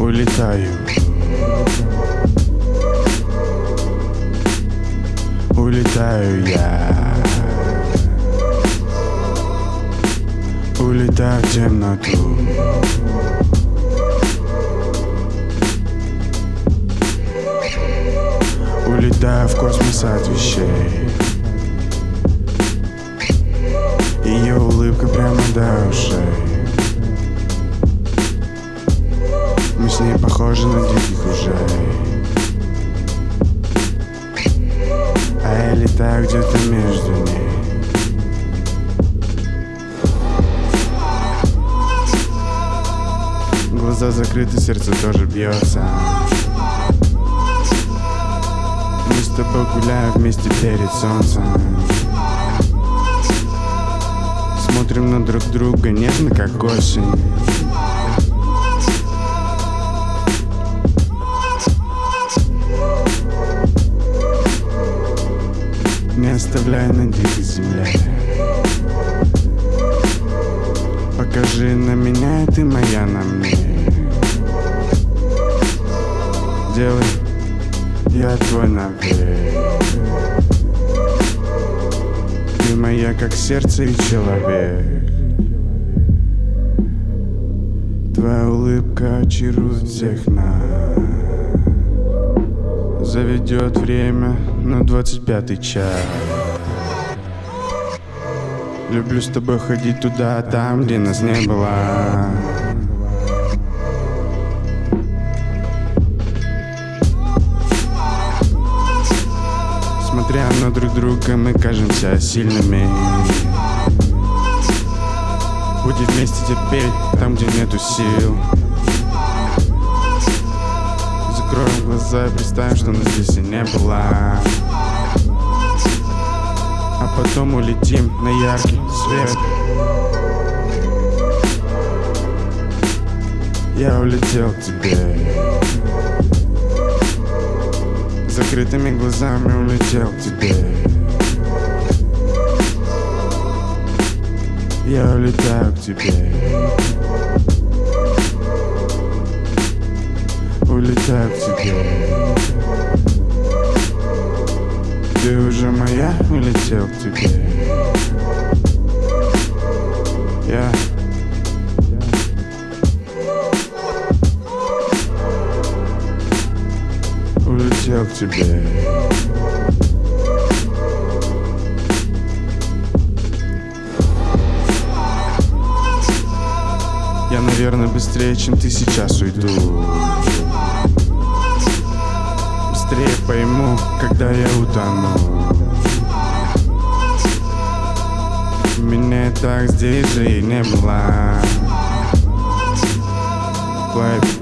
Улетаю, улетаю я, улетаю в темноту. Улетаю в космос от вещей. Ее улыбка прямо до ушей. Мы с ней похожи на диких ужей. А я летаю где-то между ней. Глаза закрыты, сердце тоже бьется. Мы с тобой гуляем вместе перед солнцем. Смотрим на друг друга нежно, как осень. Не оставляй на дикой земле. Покажи на меня, и ты моя на мне. Делай, я твой навек. Ты моя, как сердце и человек. Твоя улыбка очарует всех нас. Заведет время на 25-й час. Люблю с тобой ходить туда, там, где нас не было. Смотря на друг друга, мы кажемся сильными. Будем вместе теперь, там, где нету сил. Закроем глаза и представим, что нас здесь и не было. А потом улетим на яркий свет. Я улетел к тебе. Закрытыми глазами улетел к тебе. Я улетаю к тебе. Улетаю к тебе. Ты уже моя, улетел к тебе. Я улетел к тебе. Я, наверное, быстрее, чем ты сейчас уйду. Быстрее пойму, когда я утону. Меня так здесь же и не было. Плавь.